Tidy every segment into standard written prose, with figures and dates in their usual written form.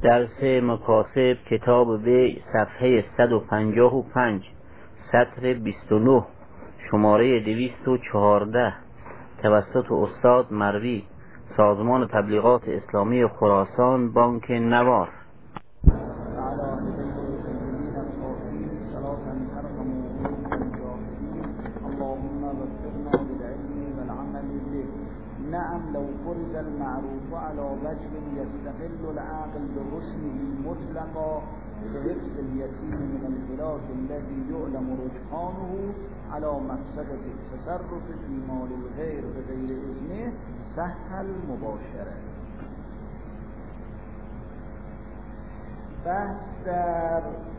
درس مکاسب کتاب بیع صفحه 155 سطر 29 شماره 214 توسط استاد مروی سازمان تبلیغات اسلامی خراسان بانک نوار. نعم لو فرض المعروف على وجه يستقل العاقل بحسنه مطلقا بحفظ اليتيم من الهلاك الذي يعلم رجحانه على مفسدة التصرف في مال الغير بغير إذنه سهل المباشرة. بحث در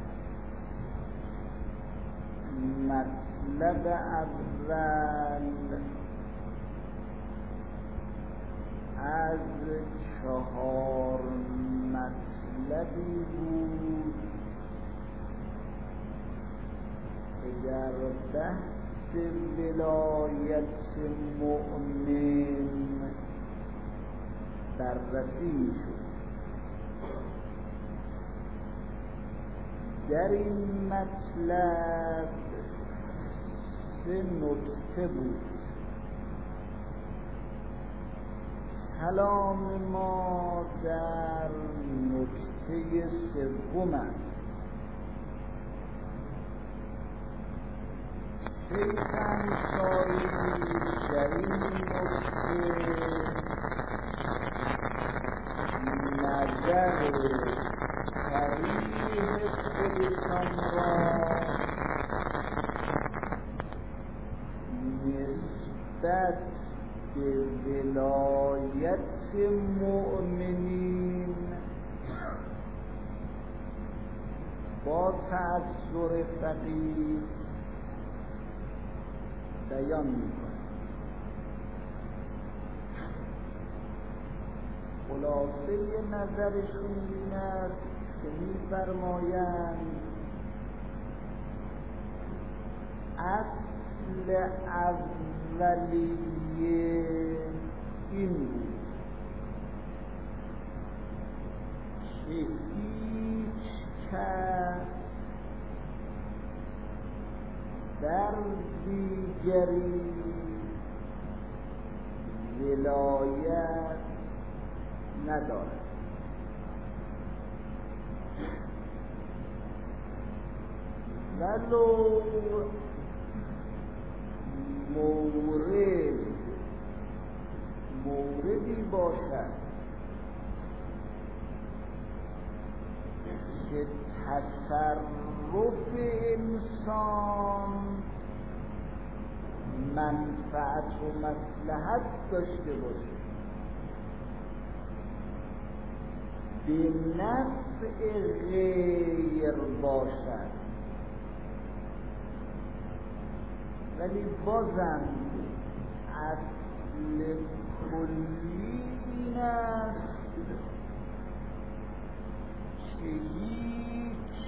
مطلب اول از 4 مطلبی بود که در بحث ولایت مؤمن بررسی شد. در این مطلب 3 نکته بود. کلام ما در نکته 3 است. شیخ انصاری در این نکته نظر صریح خودشان را نسبت به ولایت مؤمنین با تأثر فقیه بیان می‌کند. خلاصه نظرشون این است که می‌فرمایند اصل اولیه این بود که هیچ کس در دیگری ولایت ندارد. ولو موردی باشد که تصرف انسان منفعت و مصلحت داشته باشه، به نفع غیر باشد، ولی بازم اصل کلی این است که هیچ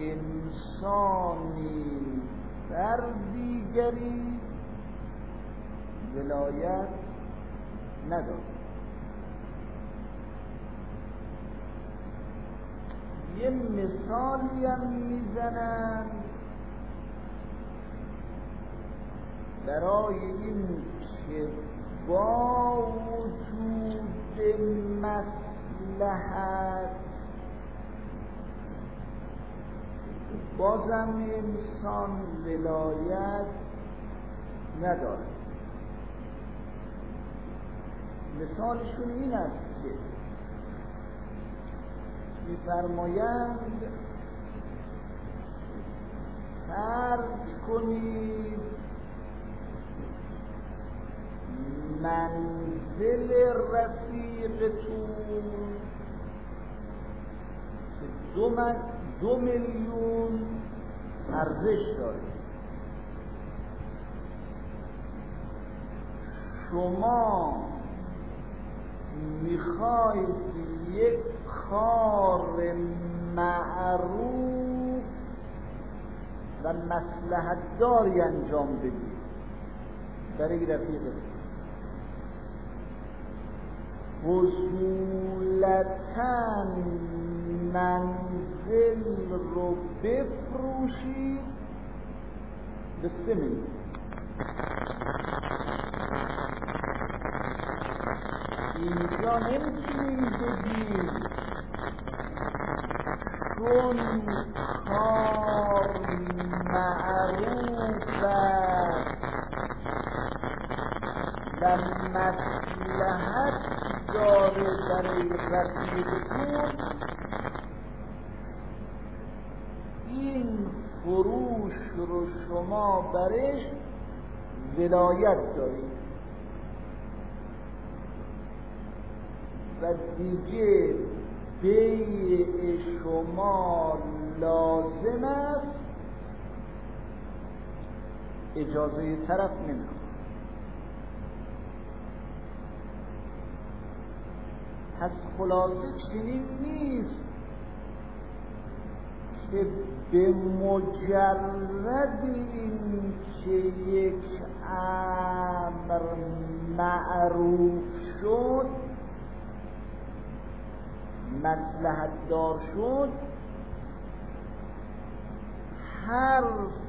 انسانی بر دیگری ولایت ندارد. یه مثالی هم میزنند برای این که با وجود مصلحت بازم انسان ولایت ندارد. مثالشون این است که می‌فرمایند فرض کنید منزل رفیقتون که 2 میلیون ارزش داره، شما میخواید یک کار معروف و مصلحت داری انجام بدید برای رفیقتون. اصولتاً منزل رو بفروشید به 3 میلیون. اینجا نمیتونیم بگیم چون کار معروف است و مصلحت داره برای رفیقتون این فروش رو شما برش ولایت دارید و دیگه بیع شما لازم است، اجازه طرف نمیخواد. پس خلاصه چنین نیست که به مجرد این که یک امر معروف شد، مصلحت دار شد، هر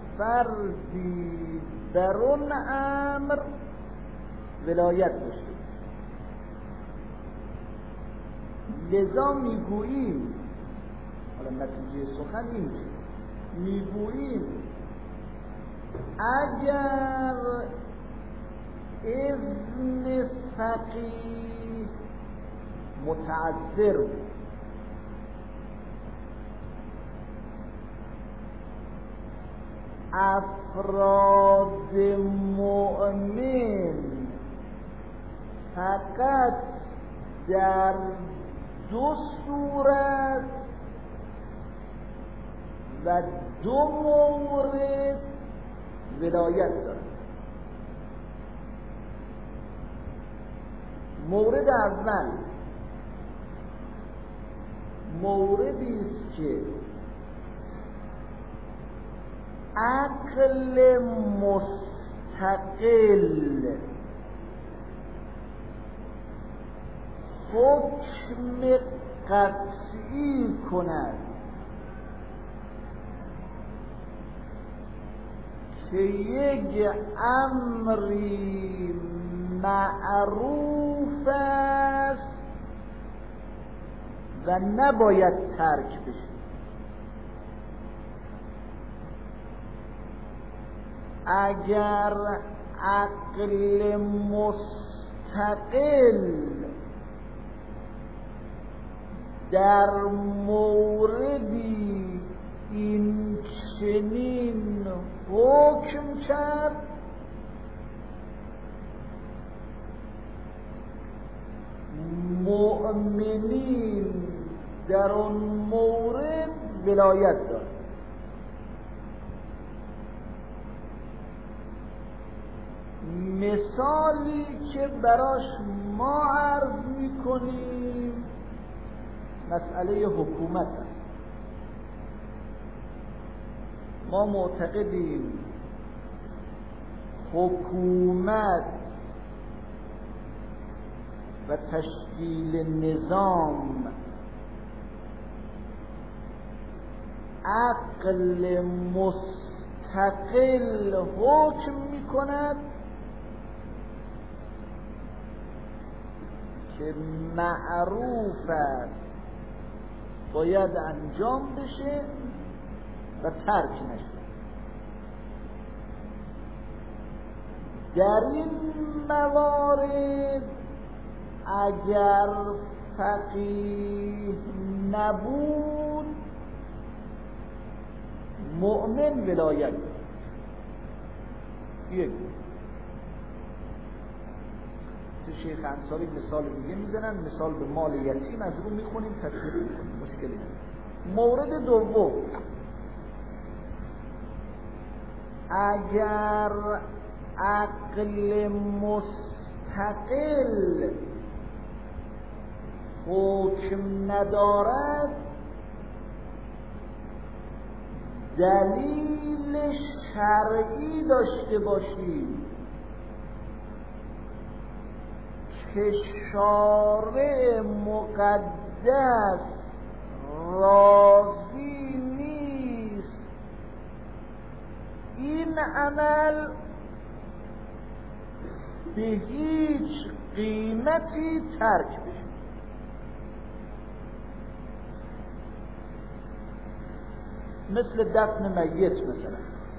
فردی در اون امر ولایت داشته. لذا میگوییم، حالا نتیجه سخن این میگوییم اگر اذن فقیه متعذر بود، افراد مؤمن فقط در 2 صورت و 2 مورد ولایت دارد. مورد اول موردی است که عقل مستقل حکم قطعی کند که یک امری معروف است و نباید ترک بشه. اگر عقل مستقل در موردی این چنین حکم کرد، مؤمنین در آن مورد ولایت دارد. مثالی که براش ما عرض میکنیم مسئله حکومت است. ما معتقدیم حکومت و تشکیل نظام عقل مستقل حکم میکند که معروف است باید انجام بشه و ترک نشه. در این موارد اگر فقیه نبود مؤمن ولایت دارد. یک شیخ انصاری مثال دیگه میزنن، مثال به مال یتیم، از رو میخونیم تفسیر میکنیم، مشکلی نیست. مورد دوم، اگر عقل مستقل حکم ندارد، دلیل شرعی داشته باشید که شارع مقدس راضی نیست این عمل به هیچ قیمتی ترک بشه. مثل دفن میت مثلا،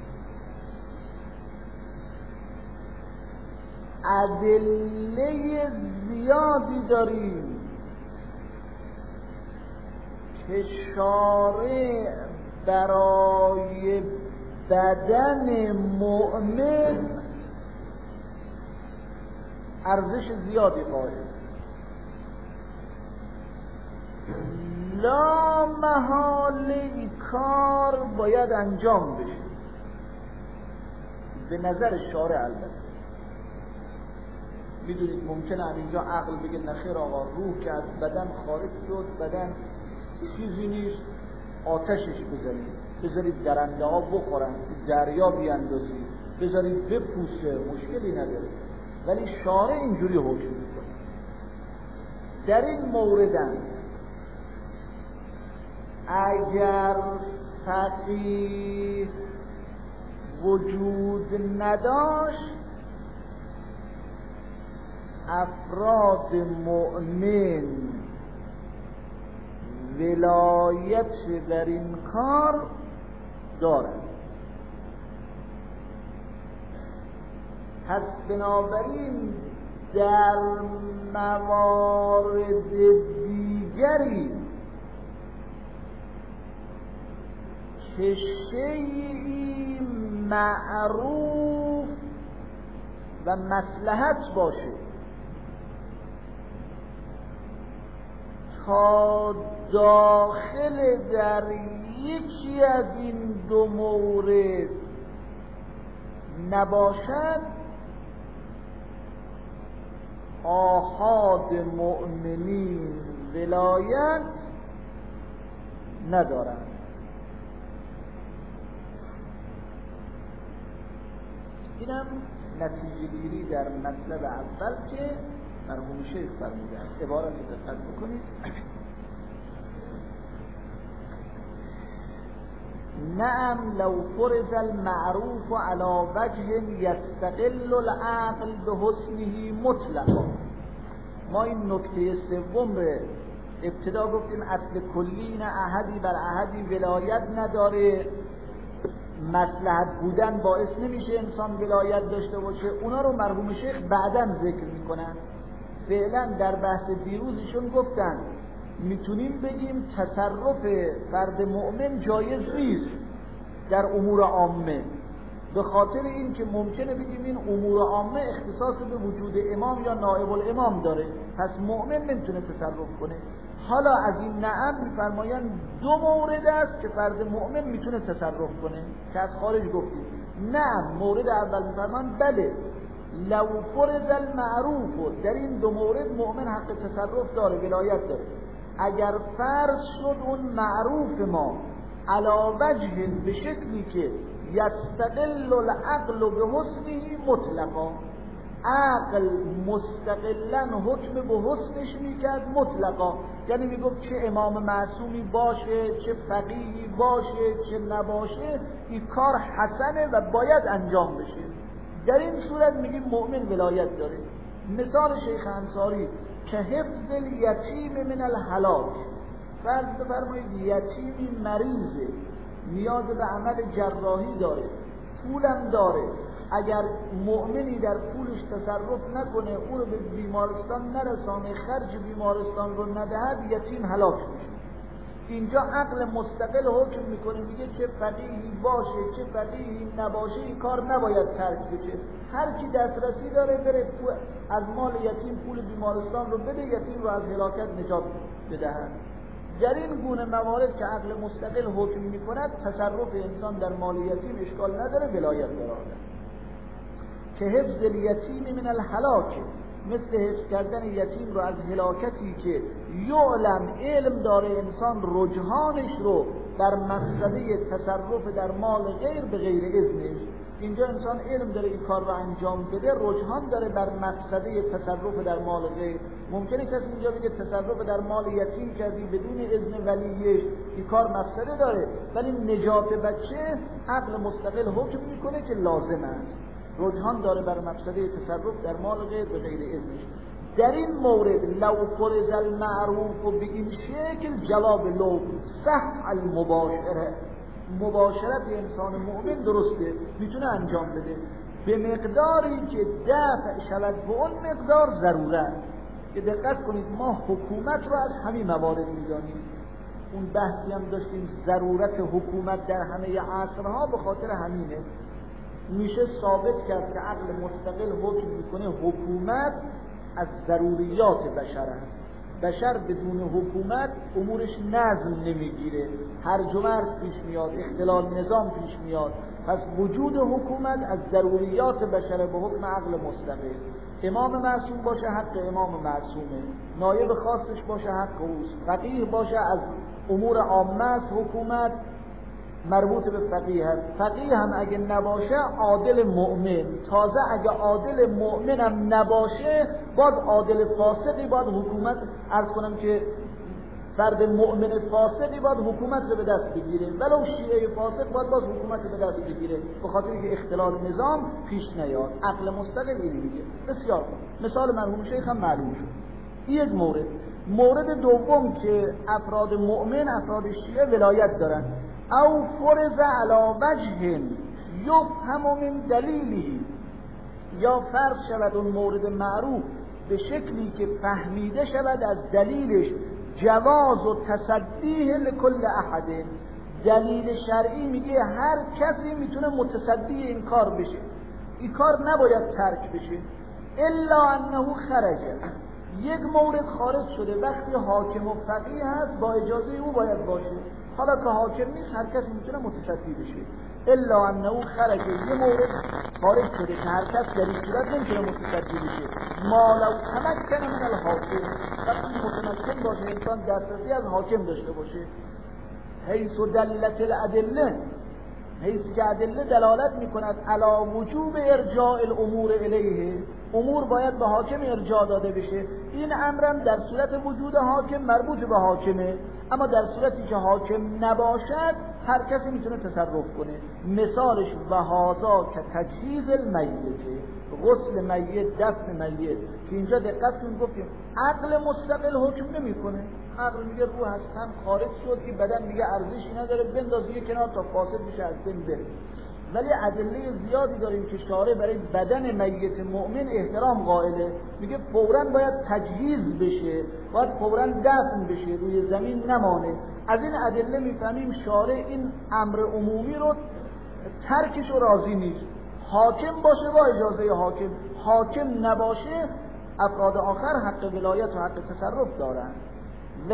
ادله زیادی داریم که شارع برای بدن مؤمن ارزش زیادی قائل، لا محاله این کار باید انجام بشه به نظر شارع. البته میدونید ممکنه اینجا عقل بگه نخیر آقا، روح که از بدن خارج شد، بدن چیزی نیست، آتشش بذارید درنده ها بخورن، دریا بیاندازید، بذارید بپوسه، مشکلی نداره. ولی شارع اینجوری حکم میکنه. در این موردن اگر فقیه وجود نداشت، افراد مؤمن ولایت در این کار دارند. پس بنابراین در موارد دیگری که شیئی معروف و مصلحت باشه تا داخل در یکی از این دو مورد نباشد، آحاد مؤمنین ولایت ندارند. اینم نتیجه گیری در مطلب اول که مرحوم شیخ فرمودن. عبارت دقت بکنید. نعم لو فرض المعروف على وجه يستقل العقل بحسنه مطلقا. ما این نکته سوم رو ابتدا گفتیم اصل کلی نه احدی بر احدی ولایت نداره، مصلحت بودن باعث نمیشه انسان ولایت داشته باشه. اونا رو مرحوم شیخ بعداً ذکر میکنن. فعلا در بحث دیروزشون گفتن میتونیم بگیم تصرف فرد مؤمن جایز نیست در امور عامه، به خاطر این که ممکنه بگیم این امور عامه اختصاص به وجود امام یا نائب الامام داره، پس مؤمن نمیتونه تصرف کنه. حالا از این نعم میفرمایند دو مورد است که فرد مؤمن میتونه تصرف کنه که از خارج گفتیم. نعم مورد اول میفرمایند بله لو فرض المعروف، در این دو مورد مؤمن حق تصرف داره، ولایت داره. اگر فرض شد اون معروف ما علی وجه به شکلی که یستقل العقل به حسنه مطلقا، عقل مستقلا حکم به حسنش میکرد مطلقا، یعنی میگفت چه امام معصومی باشه، چه فقیهی باشه، چه نباشه، این کار حسنه و باید انجام بشه. در این صورت میگیم مؤمن ولایت داره. مثال شیخ انصاری که حفظ الیتیم من الهلاک، فرض بفرمایید یتیمی مریضه، نیاز به عمل جراحی داره، پولم داره، اگر مؤمنی در پولش تصرف نکنه، او رو به بیمارستان نرسانه، خرج بیمارستان رو ندهد، یتیم هلاک میشه. اینجا عقل مستقل حکم میکنه، میگه چه فقیهی باشه چه فقیهی نباشه این کار نباید ترک بشه. هر کی دسترسی داره بره از مال یتیم پول بیمارستان رو بده، یتیم رو از هلاکت نجات بدهد. در این گونه موارد که عقل مستقل حکم میکند، تصرف انسان در مال یتیم اشکال نداره، ولایت داره. که حفظ الیتیم من الهلاک، مثل حفظ کردن یتیم رو از هلاکتی که یعلم علم داره انسان رجحانش رو در مسئله تصرف در مال غیر به غیر اذنش، اینجا انسان علم داره این کار رو انجام بده، رجحان داره بر مفسده تصرف در مال غیر. ممکنه کسی اینجا بگه تصرف در مال یتیم کردی بدون اذن ولیش، این کار مفسده داره، ولی نجات بچه عقل مستقل حکم میکنه که لازم است، رجحان داره بر مفسده تصرف در مال غیر به غیر اذنش. در این مورد لو فرض المعروف و به این شکل جواب لو صح المباشره، مباشرت انسان مؤمن درسته، میتونه انجام بده به مقداری که دفع شود به اون مقدار ضرورت. که دقت کنید ما حکومت رو از همین موارد میدانیم، اون بحثی هم داشتیم ضرورت حکومت در همه عصرها به خاطر همینه. میشه ثابت کرد که عقل مستقل حکم میکنه حکومت از ضروریات بشر است. بشر بدون حکومت امورش نظم نمیگیره، هرج و مرج پیش میاد، اختلال نظام پیش میاد. پس وجود حکومت از ضروریات بشر به حکم عقل مستقل. امام معصوم باشه حق امام معصومه، نایب خاصش باشه حق اوست، فقیه باشه از امور عامه است، حکومت مربوط به فقیه هست. فقیه هم اگه نباشه عادل مؤمن، تازه اگه عادل مؤمن هم نباشه باز عادل فاسقی باید حکومت، عرض کنم که فرد مؤمن فاسقی باید حکومت رو به دست بگیره، ولو شیعه فاسق باید باز حکومت رو به دست بگیره، به خاطر که اختلال نظام پیش نیاد. عقل مستقل اینو میگه. بسیار مثال مرحوم شیخ هم معلوم شد. یک مورد. مورد دوم که افراد مؤمن، افراد شیعه ولایت دارن. او فرض علی وجه یفهم من دلیلی، یا فرض شود اون مورد معروف به شکلی که فهمیده شود از دلیلش جواز و تصدیه لکل احد. دلیل شرعی میگه هر کسی میتونه متصدی این کار بشه، این کار نباید ترک بشه، الا انه خرجه. یک مورد خارج شده، وقتی حاکم و فقیه هست با اجازه او باید باشه، حالا که حاکم نیست هر کسی میتونه متصدی بشه. الا انه خرجه، یه مورد خارج شده که هر کس در این صورت نمیتونه متصدی بشه. ما لو تمکن من الحاکم، وقتی متمکن باشه انسان دسترسی از حاکم داشته باشه. حیث دلت الادله، حیث که ادله دلالت میکند علی وجوب ارجاع الامور الیه، امور باید به حاکم ارجاع داده بشه. این امرم در صورت وجود حاکم مربوط به حاکمه، اما در صورتی که حاکم نباشد هر کسی میتونه تصرف کنه. مثالش و هذا که تجهیز المیت، غسل میت، دفن میت، که اینجا دقت کنید گفتیم عقل مستقل حکم نمیکنه. عقل میگه روح از تن خارج شد که بدن میگه ارزشی نداره بنداز یه کنار تا فاسد بشه از بین بره. ولی ادله زیادی داریم که شارع برای بدن میت مؤمن احترام قائله، میگه فوراً باید تجهیز بشه، باید فوراً دفن بشه، روی زمین نمانه. از این ادله میفهمیم شارع این امر عمومی رو ترکش و راضی نیست. حاکم باشه با اجازه حاکم، حاکم نباشه افراد آخر حق ولایت و حق تصرف دارن. و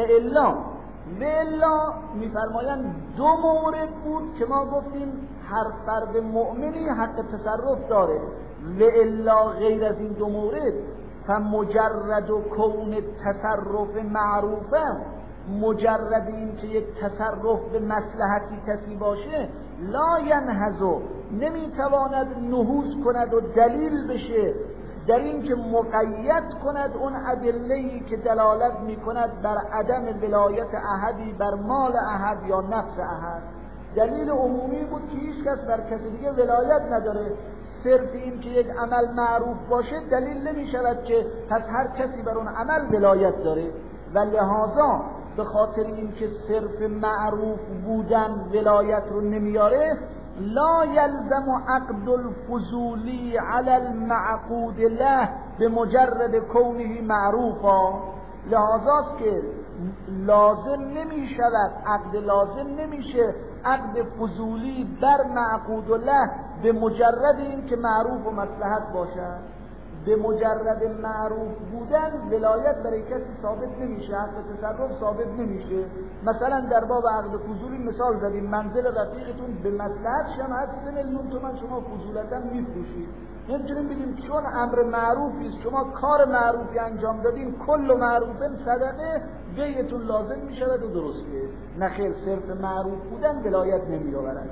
الا میفرمایند دو مورد بود که ما گفتیم هر فرد مؤمنی حق تصرف داره. و الا غیر از این دو مورد فمجرد و کون تصرف معروفه، مجرد این که یک تصرف به مصلحتی کسی باشه، لا ینهزو، نمیتواند نهوض کند و دلیل بشه در این که مقید کند اون ادله‌ای که دلالت میکند بر عدم ولایت احدی بر مال احد یا نفس احد. دلیل عمومی بود که هیچ کس بر کسی دیگه ولایت نداره. صرف این که یک عمل معروف باشه دلیل نمیشود که پس هر کسی بر اون عمل ولایت داره. و لحاظا به خاطر این که صرف معروف بودن ولایت رو نمیاره، لا یلزم عقد الفضولی علی المعقود له به مجرد کونه معروفا. لحاظاست که لازم نمی شود، عقد لازم نمیشه عقد فضولی بر معقود له به مجرد این که معروف و مصلحت باشد. به مجرد معروف بودن ولایت برای کسی ثابت نمیشه، حق تصرف ثابت نمیشه. مثلا در باب عقد فضولی مثال زدیم، منزل رفیقتون به مصلحت شما 3 میلیون تومان شما فضولتا میفروشید، نمیتونیم بگیم چون امر معروفی است شما کار معروفی انجام دادین کل معروفن صدقه بیعتون لازم میشود و درسته. نخیر، صرف معروف بودن ولایت نمیآورد.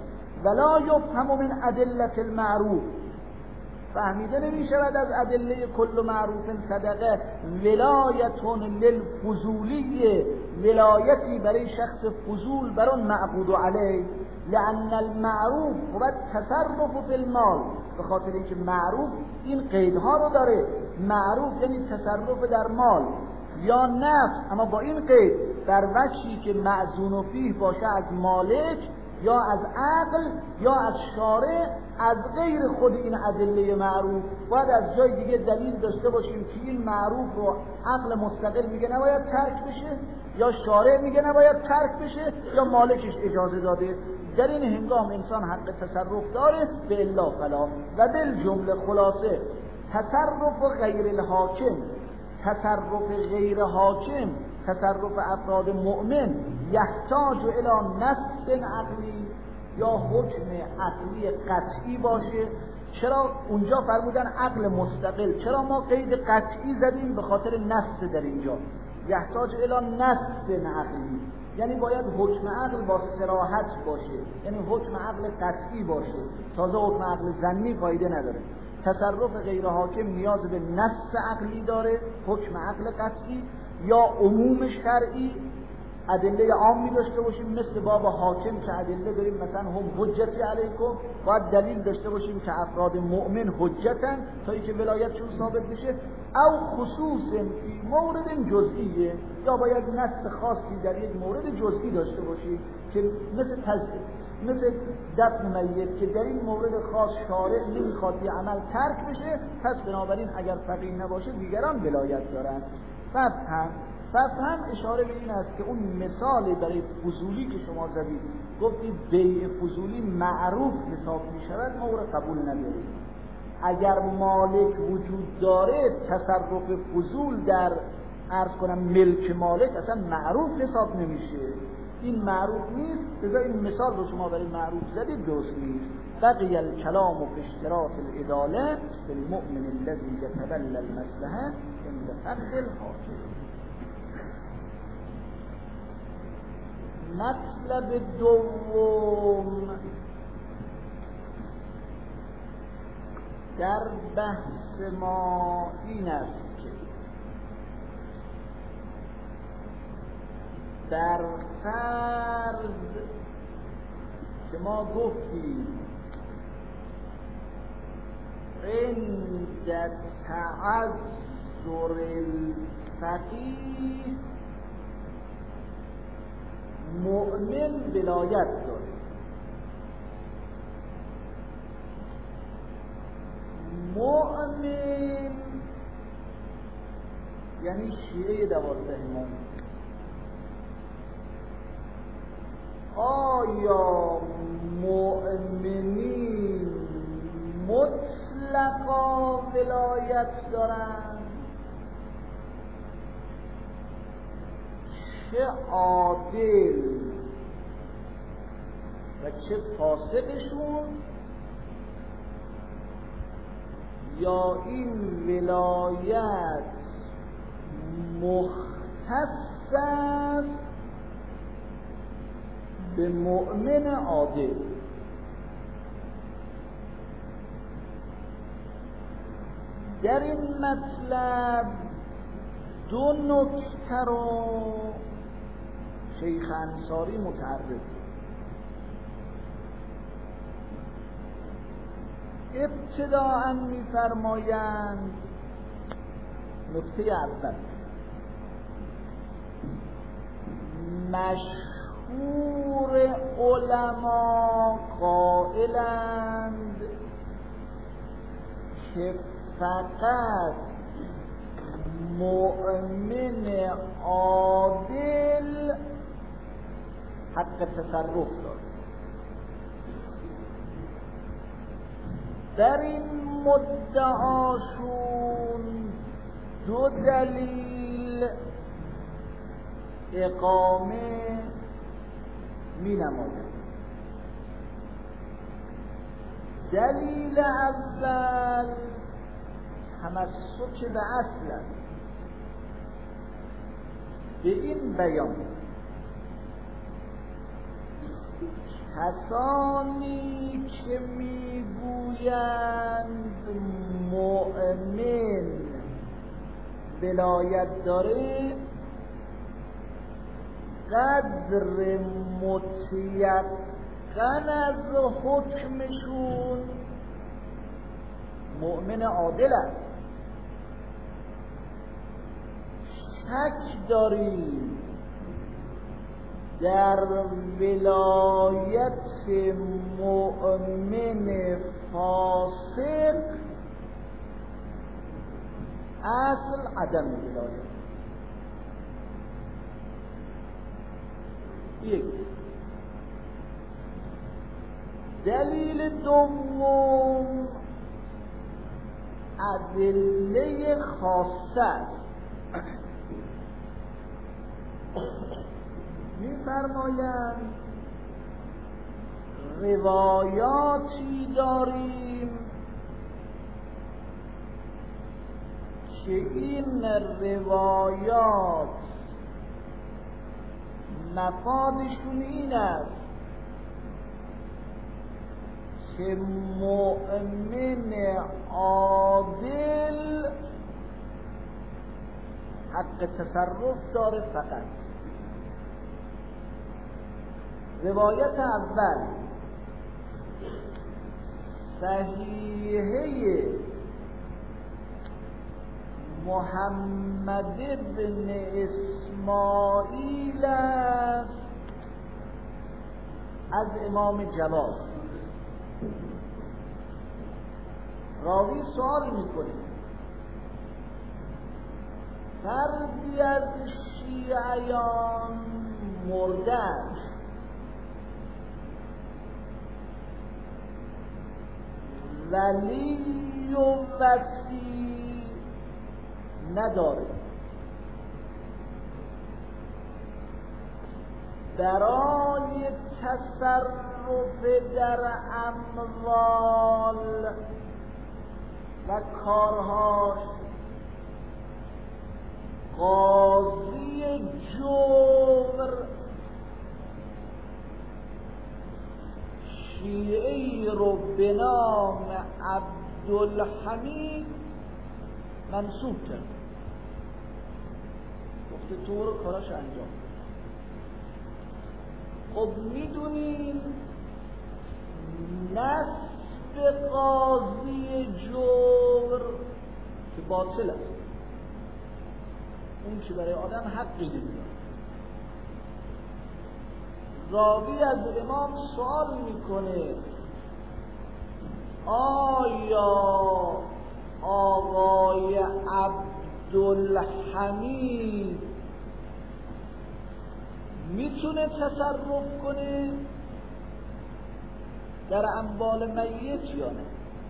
ولا یفهم من ادله المعروف، فهمیده نمی شود از ادله کل معروف صدقه ولایتون للفضولی، ولایتی برای شخص فضول بر آن معقود علیه، لأن المعروف و تصرف فی المال، به خاطر اینکه معروف این قیدها رو داره. معروف یعنی تصرف در مال یا نفس، اما با این قید در وجهی که معزون فیه باشه از مالک یا از عقل یا از شارع، از غیر خود این ادله معروف. باید از جای دیگه دلیل داشته باشیم که این معروف رو عقل مستقل میگه نباید ترک بشه، یا شارع میگه نباید ترک بشه، یا مالکش اجازه داده. در این هنگام انسان حق تصرف داره، به الا فلا. و بالجمله خلاصه تصرف غیر الحاکم، تصرف غیر حاکم، تصرف افراد مؤمن یحتاج الی نص عقلی یا حکم عقلی قطعی باشه. چرا اونجا فرمودن عقل مستقل؟ چرا ما قید قطعی زدیم؟ به خاطر نص در اینجا یحتاج الی نص عقلی، یعنی باید حکم عقل با صراحت باشه، یعنی حکم عقل قطعی باشه. تازه حکم عقل ظنی فایده نداره. تصرف غیر حاکم نیاز به نص عقلی داره، حکم عقل قطعی یا عموم شرعی، ادله عامی داشته باشیم مثل باب حاکم که ادله داریم، مثلا هم حجتی علیکم، باید دلیل داشته باشیم که افراد مؤمن حجتن تا اینکه ولایتشون ثابت بشه، او خصوص فی مورد جزئیه، یا باید نص خاصی در یک مورد جزئی داشته باشیم که مثل دفن میت که در این مورد خاص شارع نمیخواد این عمل ترک بشه، پس بنابراین اگر فقیه نباشه دیگران ولایت دارن. فهم اشاره به این است که اون مثال برای فضولی که شما زدید، گفتید بیع فضولی معروف حساب می شود، ما او را قبول نداریم. اگر مالک وجود داره تصرف فضول در عرض کنم ملک مالک اصلا معروف حساب نمیشه، این معروف نیست. لذا این مثال رو شما برای معروف زدید درست نیست. بقی الکلام فی اشتراط العداله بالمؤمن الذی یتولی المصلحه عند فقد الحاکم. مطلب دوم در بحث ما این است که در فرض که ما گفتیم عند تعذر الفقیه مؤمن ولایت داره، مؤمن یعنی شیعه 12 امام. آیا مؤمنین مطلقا ولایت دارند؟ چه عادل و چه فاسقشون، یا این ولایت مختص است به مؤمن عادل؟ در این مطلب دو نکته رو شیخ انصاری متعرض. ابتداءً می‌فرمایند نکته اول مشهور علما قائلند که فقط مؤمن عادل حق تصرف دارد. در این مدعاشون دو دلیل اقامه می نماید. دلیل اول تمسک به اصل است، به این بیان کسانی که میگویند مؤمن ولایت داره قدر متیقن از حکمشون مؤمن عادل است. شک داریم در ولایت مؤمن فاسق اصل عدم ولایت. یک دلیل دوم ادله خاصه است. می‌فرمایند روایاتی داریم که این روایات مفادشون این است که مؤمن عادل حق تصرف داره. فقط روایت اول صحیحه محمد بن اسماعیل است از امام جواد. راوی سوال میکنه فردی از شیعیان مرده است ولی و وصی نداره، برای تصرف در اموال و کارهاش قاضی جور شیعی رو به نام عبدالحمید منصوب کرد، گفته تو رو کاراش انجام. خب میدونین نصب قاضی جور که باطل است، اون که برای آدم حقی نمیده. راوی از امام سوال میکنه آیا آقای عبدالحمید میتونه تصرف کنه در اموال میت یا نه؟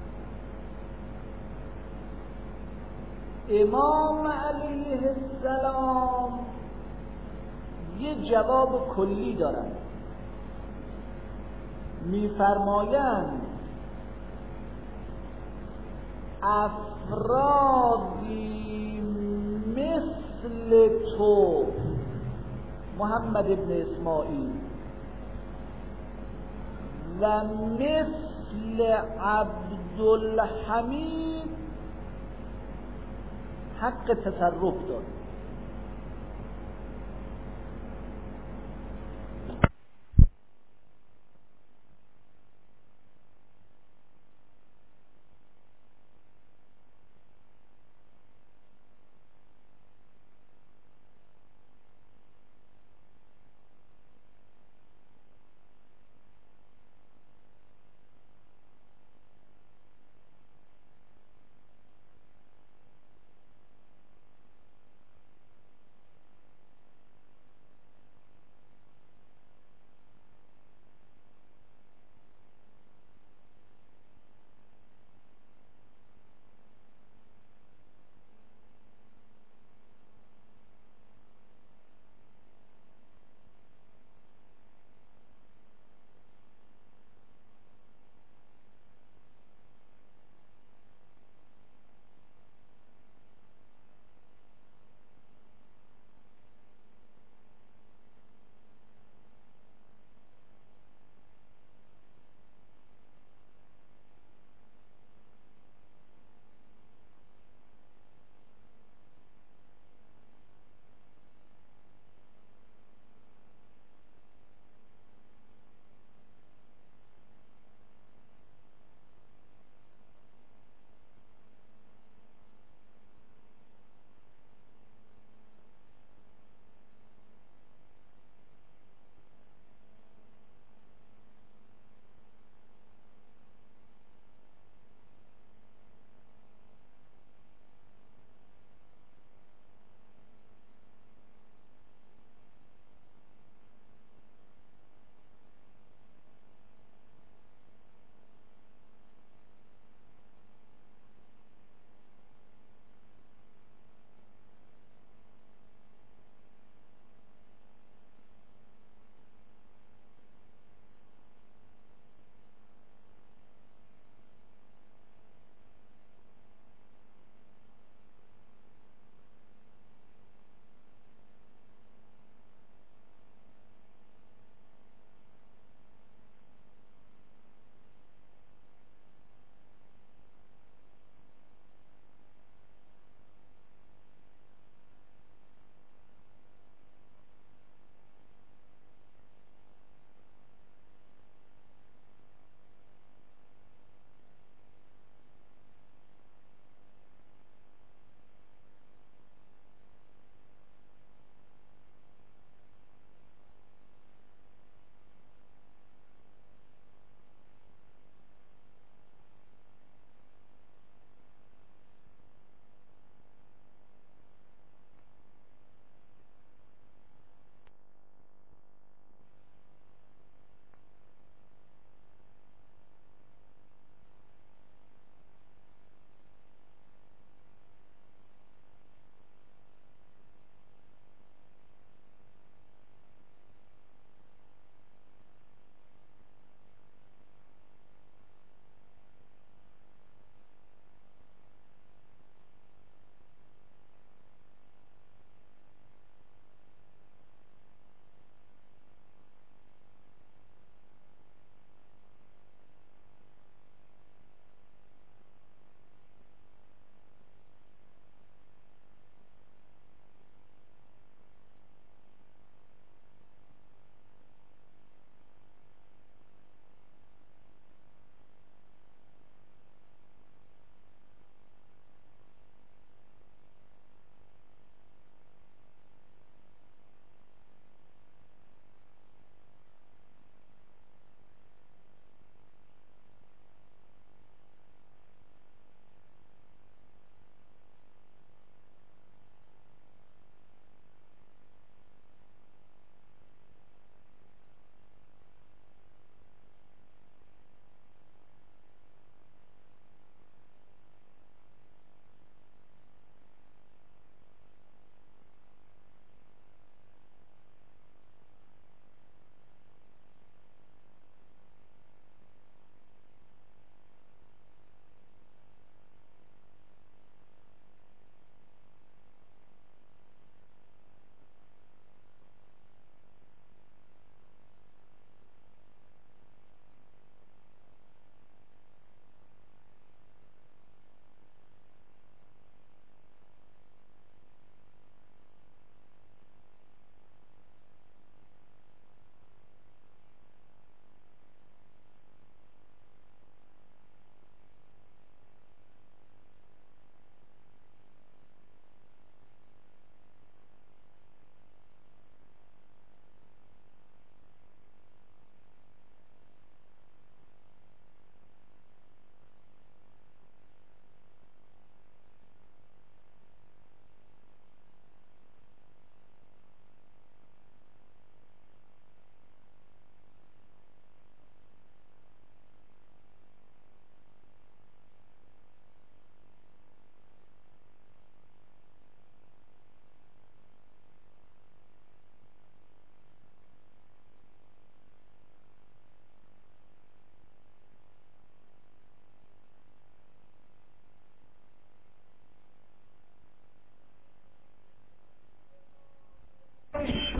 امام علیه السلام یه جواب کلی دارن، میفرمایند افرادی مثل تو محمد ابن اسماعیل و مثل عبدالحمید حق تصرف داره.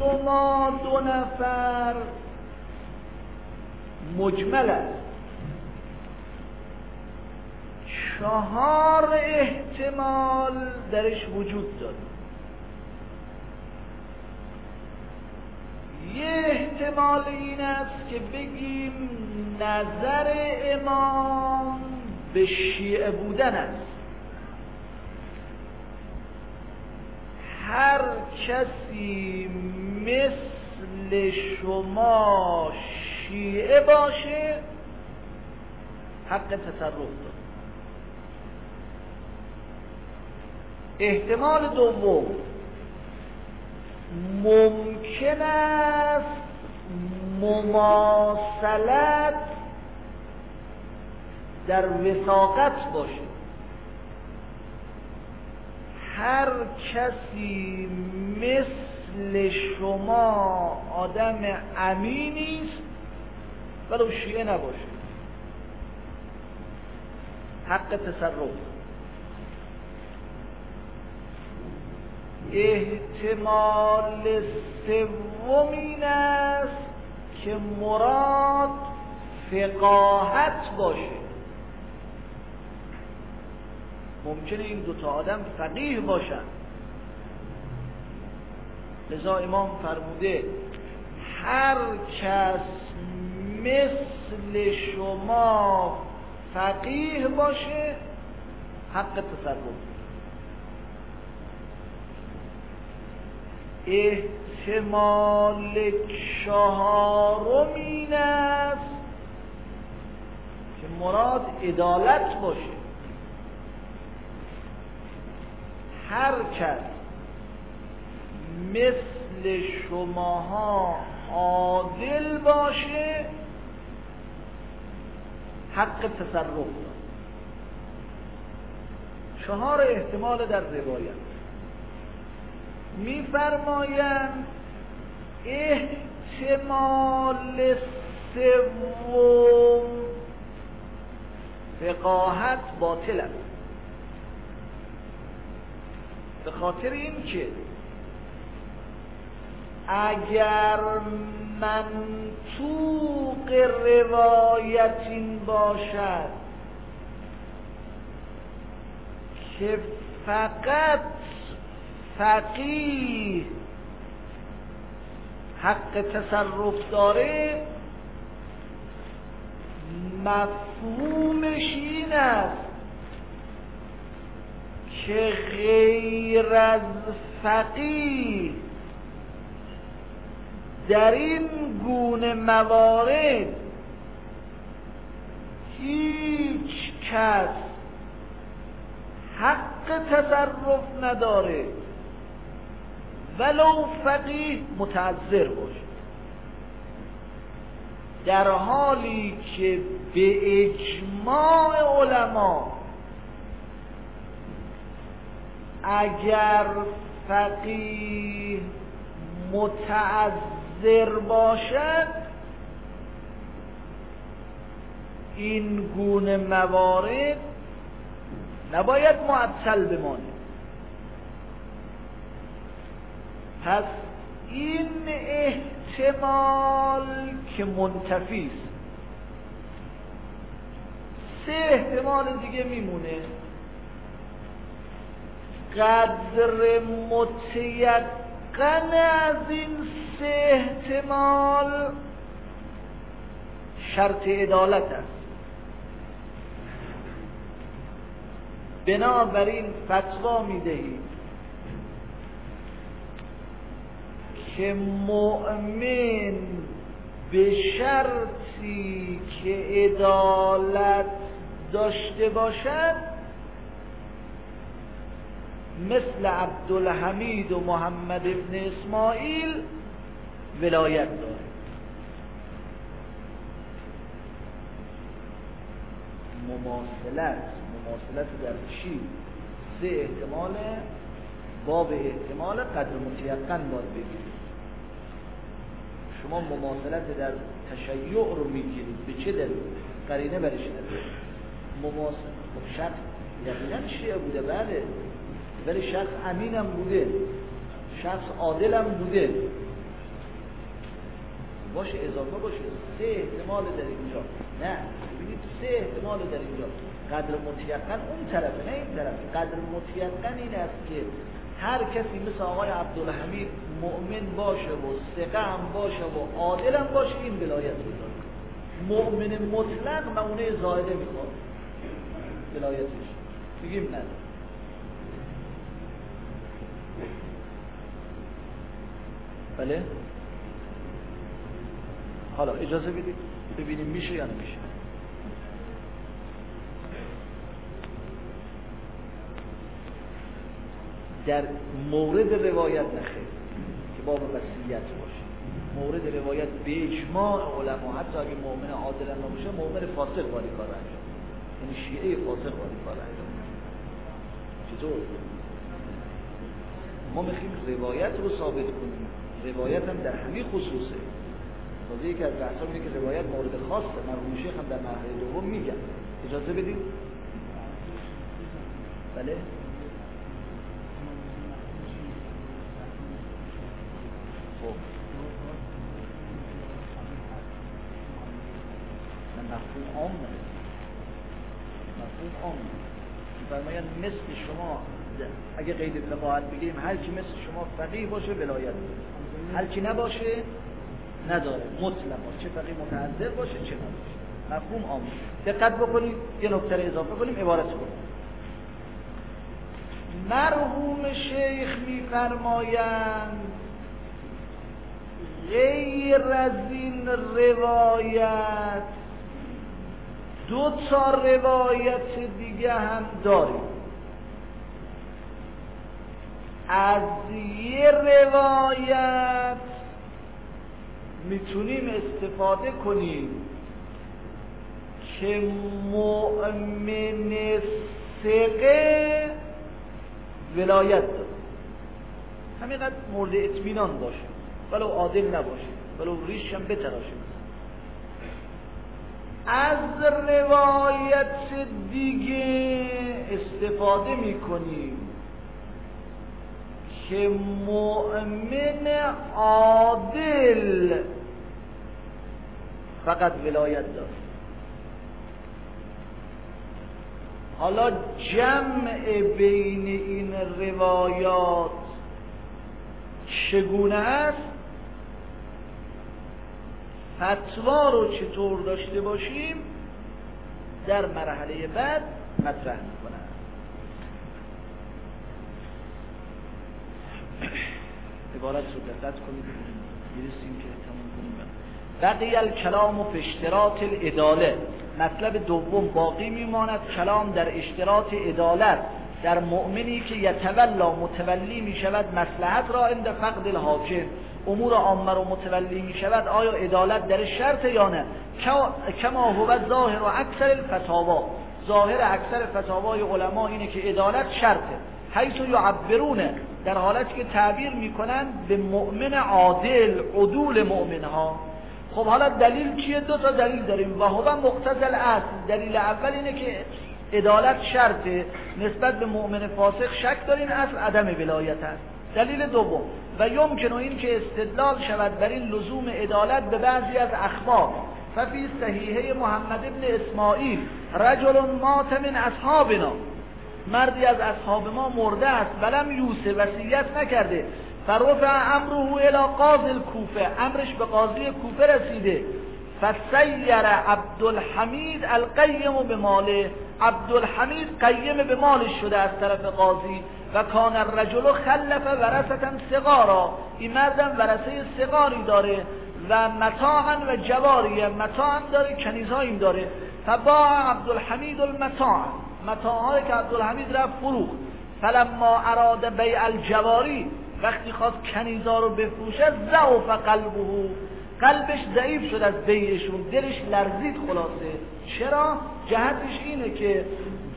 شما 2 نفر مجمل است. 4 احتمال درش وجود داره. یه احتمال این است که بگیم نظر امام به شیعه بودن است. هر کسی مثل شما شیعه باشه حق تصرف داره. احتمال دوم، ممکن است مماثلت در وثاقت باشه. هر کسی مثل شما آدم امینی است ولو شیعه نباشه حق تصرف. احتمال سوم این است که مراد فقاهت باشه. ممکنه این 2 آدم فقیه باشن، لذا امام فرموده هر کس مثل شما فقیه باشه حق تصرف. احتمال 4 این است که مراد عدالت باشه. هر کس مثل شماها عادل باشه حق تصرف داره. 4 احتمال در روایت. می‌فرمایند احتمال سوم فقاهت باطل است، به خاطر این که اگر منطوق روایت این باشد که فقط فقیه حق تصرف داره، مفهومش این است که غیر از فقیه در این گونه موارد هیچ کس حق تصرف نداره ولو فقیه متعذر باشه، در حالی که به اجماع علما اگر فقیه متعذر باشد این گونه موارد نباید معطل بمانه. پس این احتمال که منتفی است. 3 احتمال دیگه میمونه. قدر متیقن از این 3 احتمال شرط عدالت است. بنابراین فتوا میدهید که مؤمن به شرطی که عدالت داشته باشد مثل عبدالحمید و محمد ابن اسماعیل ولایت داره. مماثلت در چی؟ 3 احتمال باب احتمال قدر متیقن باید بگیرید. شما مماثلت در تشیع رو میگیرید، به چه دلیل؟ قرینه برش نداره. شخص دقیقا شیعه بوده، بله، ولی شخص امینم بوده، شخص عادلم بوده، باشه اضافه باشه، 3 احتمال در اینجا، نه ببینید 3 احتمال در اینجا. قدر متیقن اون طرفه نه این طرفه. قدر متیقن این است که هر کسی مثل آقای عبدالحمید مؤمن باشه و ثقه هم باشه و عادل هم باشه این ولایت می‌کنه. مؤمن مطلق مؤمنه زائده میخواد ولایتش، میگیم نه. بله حالا اجازه بدید ببینیم میشه یا نمیشه. در مورد روایت نخیر که باب وصیت باشه، مورد روایت به اجماع علما حتی اگه مؤمن عادل هم نباشه مؤمن فاسق وارد کار انجام، یعنی شیعه فاسق وارد کار انجام. چطور؟ ما میخوایم روایت رو ثابت کنیم، روایت هم در همین خصوصه. تازه یکی از بحثا اینه که روایت مورد خاصه، مرحوم شیخ هم در مرحله دوم میگن. اجازه بدید. بله خب مفهوم عام فرمایند مثل شما اگه قید فقاهت بگیریم هر کی مثل شما فقیه باشه ولایت داره، هر کی نباشه نداره مطلقا، چه فقیه متعذر باشه چه نباشه. مفهوم عام. دقت بکنید یه نکته اضافه کنیم عبارت کنیم. مرحوم شیخ میفرمایند غیر از این روایت 2 روایت دیگه هم داریم. از یه روایت میتونیم استفاده کنیم که مؤمن ثقه ولایت داره، همینقدر مورد اطمینان باشه، ولو عادل نباشه، ولو ریش هم بتراشه. از روایت دیگه استفاده میکنیم که مؤمن عادل فقط ولایت داره. حالا جمع بین این روایات چگونه است؟ فتوا رو چطور داشته باشیم در مرحله بعد مطرح میکنم. عبارت رو دقت کنید میرسیم که تمام کنیم. بقی الکلام فی اشتراط العداله. مطلب دوم باقی میماند کلام در اشتراط عدالت، در مؤمنی که یتولا متولی میشود مصلحت را عند فقد الحاکم، امور عامه رو متولی میشود، آیا عدالت در شرط یا نه؟ کما هو ظاهر و اکثر الفتاوا. ظاهر اکثر فتاوای علما اینه که عدالت شرطه، حیث یعبرونه، در حالتی که تعبیر میکنن به مؤمن عادل، عدول مؤمنها. خب حالا دلیل چیه؟ 2 دلیل داریم. و هو مقتضی الاصل. دلیل اول اینه که عدالت شرطه، نسبت به مؤمن فاسق شک داریم، اصل عدم ولایت است. دلیل دوم و یمکنه این که استدلال شود بر این لزوم عدالت به بعضی از اخبار. ففی صحیحه محمد ابن اسماعیل رجل مات من اصحابنا، مردی از اصحاب ما مرده است ولم یوصی، وصیت نکرده، فرفع امره الی قاضی الکوفه، امرش به قاضی کوفه رسیده، فسیر عبدالحمید القیم به ماله، عبدالحمید قیم به مالش شده از طرف قاضی، و کان الرجل خلف ورثه صغارا، این مردم ورثه صغاری داره، و متاعا و جواریه، متاعا داره کنیزهایی داره، فباع عبدالحمید المتاع، متاعهایی که عبدالحمید رفت فروخت، فلما اراد بیع الجواری، وقتی خواست کنیزا رو بفروشه، ضعف قلبه، قلبش ضعیف شد از بیعشون، دلش لرزید. خلاصه چرا؟ جهتش اینه که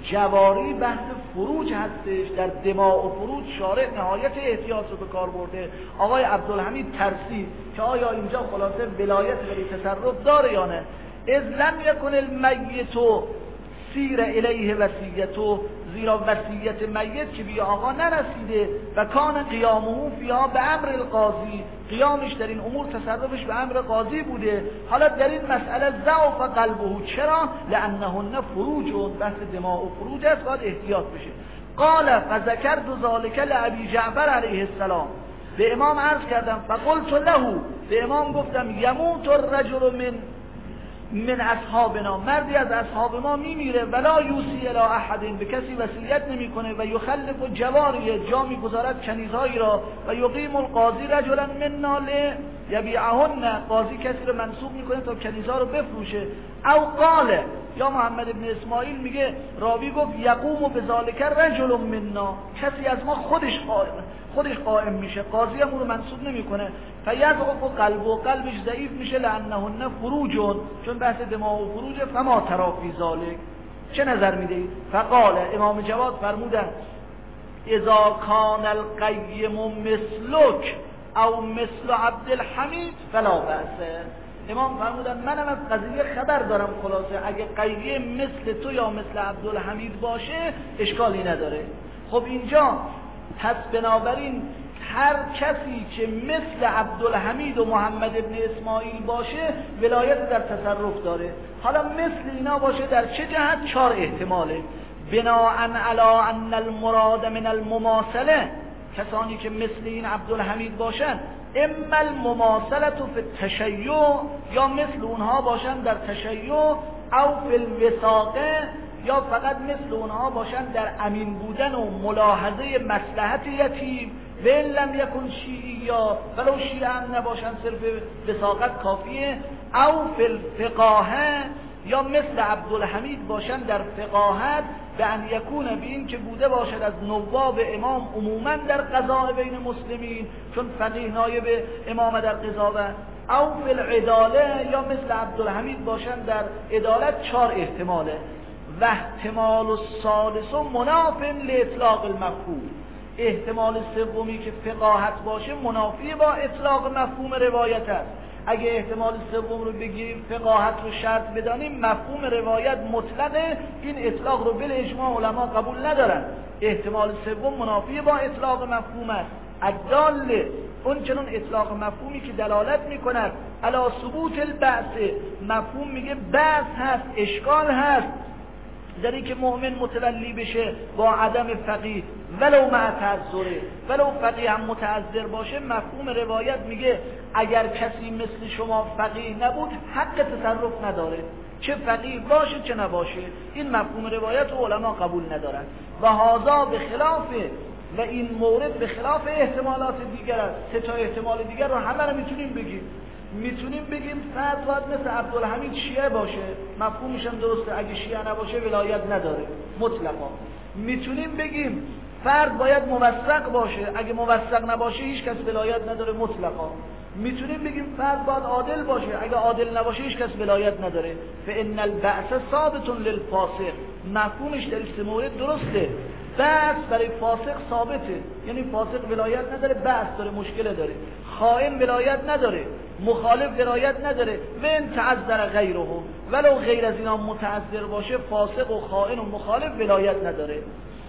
جواری بحث فروج هستش، در دماء و فروج شارع نهایت احتیاط رو به کار برده. آقای عبدالحمید ترسید که آیا اینجا خلاصه ولایت ولی تصرف داره یا نه. اذ لم یکن المیت سیر الیه وصیته، زیرا وصیت میت که به آقا نرسیده و کان قیامه فیها به امر القاضی، قیامش در این امور تصرفش به امر قاضی بوده. حالا در این مسئله ضعف قلبه، چرا؟ لانهن فروج، بحث دماء و فروج است، باید احتیاط بشه. قال فذکرت ذلک لابی جعفر علیه السلام، به امام عرض کردم، فقلت له، به امام گفتم یموت الرجل من اصحابنا، مردی از اصحاب ما میمیره، ولا یوصی الی احد، به کسی وصیت نمیکنه، و یخلف جواریه، جا میگذارد کنیزهایی را، و یقیم القاضی رجلا منا لیبیعهن، قاضی کسی رو منصوب میکنه تا کنیزها رو بفروشه. او قال، یا محمد ابن اسماعیل میگه راوی گفت یقوم بذالک رجل منا، کسی از ما خودش قائم میشه، قاضی هم اون رو منصوب نمیکنه. فیضعف قلبش ضعیف میشه، لانهن فروج، چون بحث دماء و فروج. فما ترا فی ذالک، چه نظر میدهی؟ فقال، امام جواد فرمودن اذا کان القیم مثلک او مثل عبدالحمید فلا بأس. امام فرمودن منم از قضیه خبر دارم، خلاصه اگه قیه مثل تو یا مثل عبدالحمید باشه اشکالی نداره. خب اینجا پس بنابراین هر کسی که مثل عبدالحمید و محمد ابن اسماعیل باشه ولایت در تصرف داره. حالا مثل اینا باشه در چه جهت؟ 4 احتماله. بناءً علی ان المراد من المماثله، کسانی که مثل این عبدالحمید باشن، اما المماثله فی التشیع، یا مثل اونها باشن در تشیع، او فی الوثاقه، یا فقط مثل اونها باشن در امین بودن و ملاحظه مصلحت یتیم، و ان لم یکن شیعی، یا ولو شیعه هم نباشن صرف وثاقت کافیه، او فی الفقاهه، یا مثل عبدالحمید باشن در فقاهت، به ان یکون، به این که بوده باشد از نواب امام عموما در قضاء بین مسلمین، چون فقیه نایب امام در قضاوت، او فی العداله، یا مثل عبدالحمید باشن در عدالت. 4 احتماله. و احتمال الثالث مناف لاطلاق المفهوم، احتمال سومی که فقاهت باشه منافی با اطلاق مفهوم روایت است. اگه احتمال سوم رو بگیریم، فقاهت رو شرط بدانیم، مفهوم روایت مطلقه، این اطلاق رو بل اجماع علما قبول ندارن. احتمال سوم منافی با اطلاق مفهوم است. الدال، اون چنون اطلاق مفهومی که دلالت میکند علی ثبوت البعث، مفهوم میگه بعث هست، اشکال هست در این که مؤمن متولی بشه با عدم فقیه، ولو مع تعذره، ولو فقیه هم متعذر باشه. مفهوم روایت میگه اگر کسی مثل شما فقیه نبود حق تصرف نداره، چه فقیه باشه چه نباشه. این مفهوم روایت و علما قبول ندارن. و هذا به خلافه، و این مورد به خلاف احتمالات دیگر است. 3 تا احتمال دیگر رو همه رو میتونیم بگیم فرد باید مثل عبدالحمید شیعه باشه، مفهومش هم درسته، اگه شیعه نباشه ولایت نداره مطلقا. میتونیم بگیم فرد باید موثق باشه، اگه موثق نباشه هیچ کس ولایت نداره مطلقا. میتونیم بگیم فرد باید عادل باشه، اگه عادل نباشه هیچ کس ولایت نداره. فان البعث ثابت للفاسق، مفهومش در این 3 مورد درسته. بعث برای فاسق ثابته، یعنی فاسق ولایت نداره، بعث داره، مشکل داره. خائن ولایت نداره، مخالف ولایت نداره. و ان تعذر غیره، ولو غیر از اینا متعذر باشه، فاسق و خائن و مخالف ولایت نداره.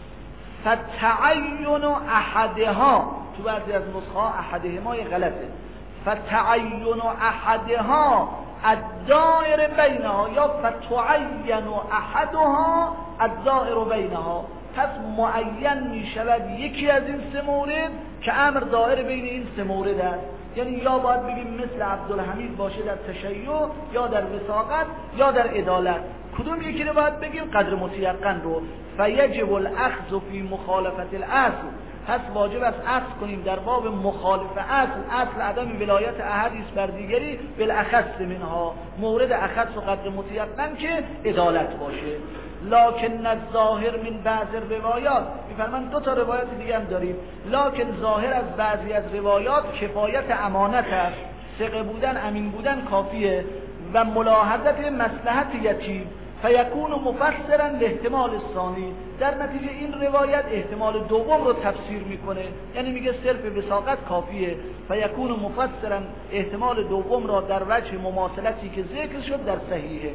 فتعین احدها، تو بعضی از نسخه احدهما غلطه، فتعین احدها الدائر بینها، یا فتعین احدها الدائر بینها. پس معین می شود یکی از این 3 مورد که امر دائر بین این 3 مورد است. یعنی یا باید بگیم مثل عبدالحمید باشه در تشیع، یا در وثاقت، یا در عدالت. کدوم یکی رو باید بگیم؟ قدر متیقن رو. فیجب الاخذ فی مخالفت الاصل، پس واجب است اخذ کنیم در باب مخالف اصل عدم ولایت احدی بر دیگری، بالاخص منها، مورد اخص و قدر متیقن که عدالت باشه. لکن الظاهر من بعض روایات، میفرمان 2 تا روایت دیگه هم داریم، لکن ظاهر از بعضی از روایات کفایت امانت است، ثقه بودن، امین بودن کافیه، و ملاحظت مصلحت یتیم، فیکون مفسرا لاحتمال الثانی، در نتیجه این روایت احتمال دوم رو تفسیر میکنه، یعنی میگه صرف وثاقت کافیه. فیکون مفسرا، احتمال دوم را در وجه مماثلتی که ذکر شد در صحیحه.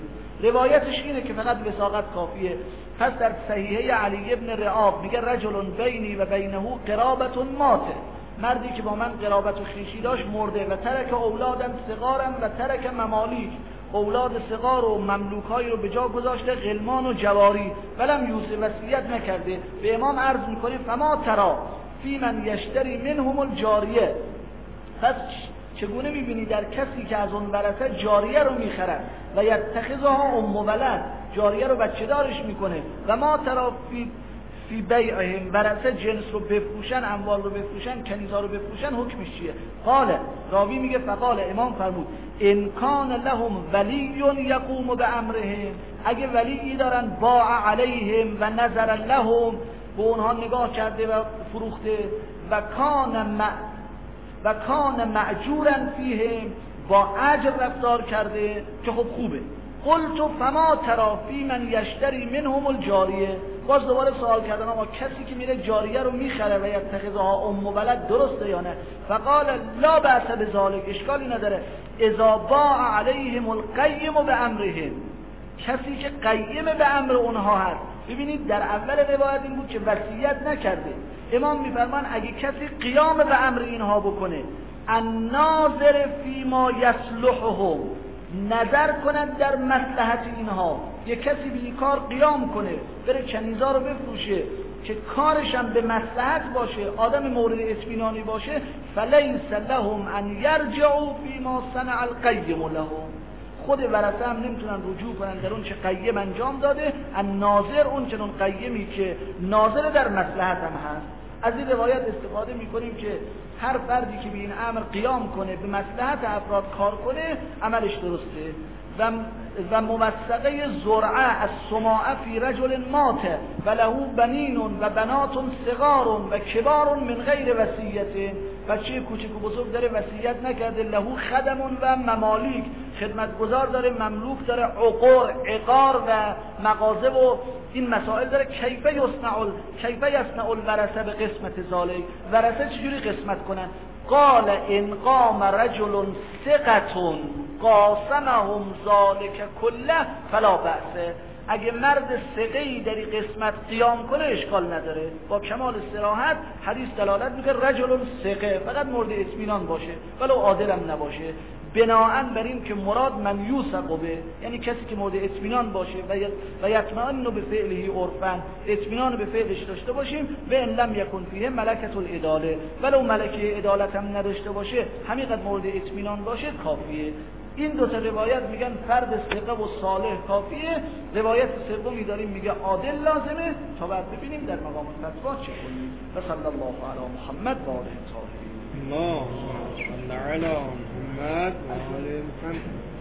روایتش اینه که فقط وثاقت کافیه. پس در صحیحه علی ابن رعاب میگه رجل بینی و بینه قرابة ماته، مردی که با من قرابت و خویشی داشت مرده، و ترک اولادن صغارن و ترک ممالیک، اولاد صغار و مملوکایی رو به جا گذاشته، غلمان و جواری، ولم یوصی، وصیت نکرده. به امام عرض میکنیم فما ترا فی من یشتری منهم الجاریه، پس چگونه میبینی در کسی که از اون ورثه جاریه رو میخرد و یتخذها ام ولد، جاریه رو بچه دارش میکنه، و ما ترا فی بیعهم، ورثه جنس رو بفروشن، اموال رو بفروشن، کنیزا رو بفروشن، حکمش چیه؟ قال، راوی میگه فقال، امام فرمود ان کان لهم ولی یقوم بامرهم، اگه ولی دارن باع علیهم و نظر لهم، به اونها نگاه کرده و فروخته، و کان معجورا فیهم، با اجر رفتار کرده که خب خوبه. قلت فما ترا فی من یشتری منهم الجاریه، باز دوباره سوال کردن اما کسی که میره جاریه رو میخره و یتخذها ام ولد درسته یا نه؟ فقال لا بأس بذلک، اشکالی نداره، اذا باع علیهم القیم بامرهم، کسی که قیم به امر اونها هست. ببینید در اول روایت این بود که وصیت نکرده، امام میفرمان اگه کسی قیام به امر اینها بکنه، الناظر فیما یصلحهم، نظر کنند در مصلحت اینها، یک کسی به این کار قیام کنه، بره کنیزا رو بفروشه که کارش هم به مصلحت باشه، آدم مورد اطمینانی باشه، فلیس لهم ان یرجعوا فیما صنع القیم لهم، خود ورثه هم نمیتونن رجوع کنن در اون چه قیم انجام داده، الناظر اون چنون قیمی که ناظر در مصلحت هم هست. از این روایت استفاده میکنیم که هر فردی که به این امر قیام کنه، به مصلحت افراد کار کنه، عملش درسته. و موثقه زرعه از سماعه فی رجل مات و له بنین و بنات صغار و کبار من غیر وصیت، بچه کوچک و بزرگ داره، وصیت نکرده، له خدم و ممالیک، خدمتگزار داره، مملوک داره، عقار و مغازه و این مسائل داره. کیف یصنع الورثه به قسمت ذالک، ورثه چجوری قسمت کنن؟ قال ان قام رجل ثقة قاسمهم ذلك كله فلا بأس، اگه مرد ثقه‌ای در این قسمت قیام کنه اشکال نداره. با کمال صراحت حدیث دلالت میکنه رجل ثقه، فقط مورد اطمینان باشه ولو عادل هم نباشه. بناءً بر این که مراد من یوثق به، یعنی کسی که مورد اطمینان باشه و یطمئن به فعله عرفاً، اطمینان به فعلش داشته باشیم. و ان لم یکن فیه ملکة العداله، ولو ملکه عدالت هم نداشته باشه، همینقدر مورد اطمینان باشه کافیه. این دو تا روایت میگن فرد ثقه و صالح کافیه. روایت سومی داریم میگه عادل لازمه. تا بعد ببینیم در مقام فتوا چه کنیم. و صلی الله علی محمد و آله الطاهرین. اللهم صل علی محمد و آل محمد.